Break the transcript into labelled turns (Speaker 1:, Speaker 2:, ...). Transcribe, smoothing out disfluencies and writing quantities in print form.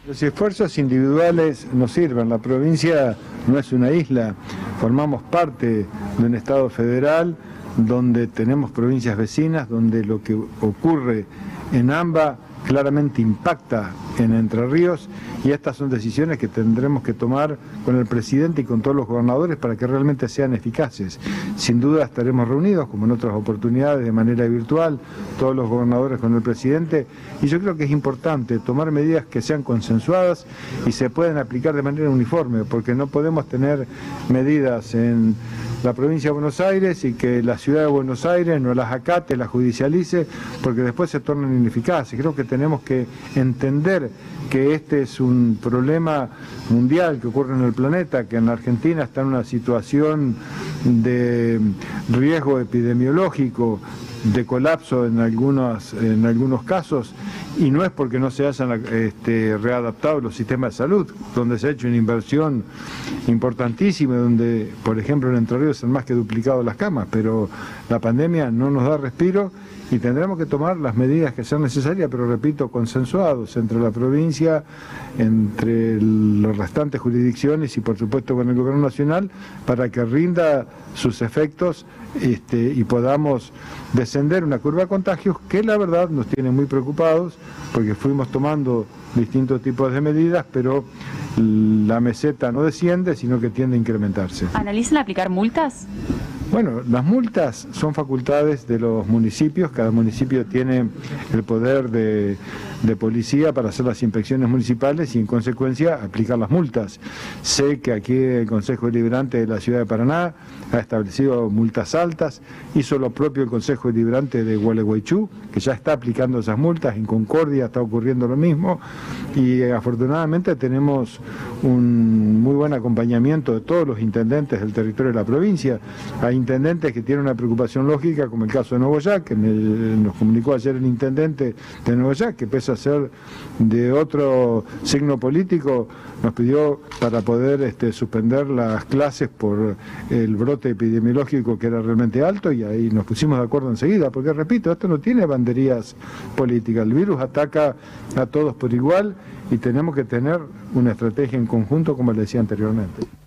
Speaker 1: Los esfuerzos individuales no sirven. La provincia no es una isla, formamos parte de un Estado federal donde tenemos provincias vecinas, donde lo que ocurre en AMBA claramente impacta en Entre Ríos, y estas son decisiones que tendremos que tomar con el presidente y con todos los gobernadores para que realmente sean eficaces. Sin duda estaremos reunidos, como en otras oportunidades, de manera virtual, todos los gobernadores con el presidente, y yo creo que es importante tomar medidas que sean consensuadas y se puedan aplicar de manera uniforme, porque no podemos tener medidas en la provincia de Buenos Aires y que la ciudad de Buenos Aires no las acate, las judicialice, porque después se tornan ineficaces. Creo que tenemos que entender que este es un problema mundial que ocurre en el planeta, que en la Argentina está en una situación de riesgo epidemiológico, de colapso en algunos casos, y no es porque no se hayan readaptado los sistemas de salud, donde se ha hecho una inversión importantísima, donde, por ejemplo, en Entre Ríos se han más que duplicado las camas, pero la pandemia no nos da respiro y tendremos que tomar las medidas que sean necesarias, pero repito, consensuados entre la provincia, entre las restantes jurisdicciones y por supuesto con el gobierno nacional, para que rinda sus efectos y podamos descender una curva de contagios que la verdad nos tiene muy preocupados, porque fuimos tomando distintos tipos de medidas, pero la meseta no desciende, sino que tiende a incrementarse.
Speaker 2: ¿Analizan aplicar multas?
Speaker 1: Bueno, las multas son facultades de los municipios, cada municipio tiene el poder de policía para hacer las inspecciones municipales y en consecuencia aplicar las multas. Sé que aquí el Consejo Deliberante de la Ciudad de Paraná ha establecido multas altas, hizo lo propio el Consejo Deliberante de Gualeguaychú, que ya está aplicando esas multas, en Concordia está ocurriendo lo mismo y afortunadamente tenemos un muy buen acompañamiento de todos los intendentes del territorio de la provincia. Hay intendentes que tienen una preocupación lógica, como el caso de Nogoyá, que nos comunicó ayer el intendente de Nogoyá, que pese a ser de otro signo político, nos pidió para poder suspender las clases por el brote epidemiológico que era realmente alto, y ahí nos pusimos de acuerdo enseguida, porque repito, esto no tiene banderías políticas, el virus ataca a todos por igual y tenemos que tener una estrategia en conjunto, como les decía anteriormente.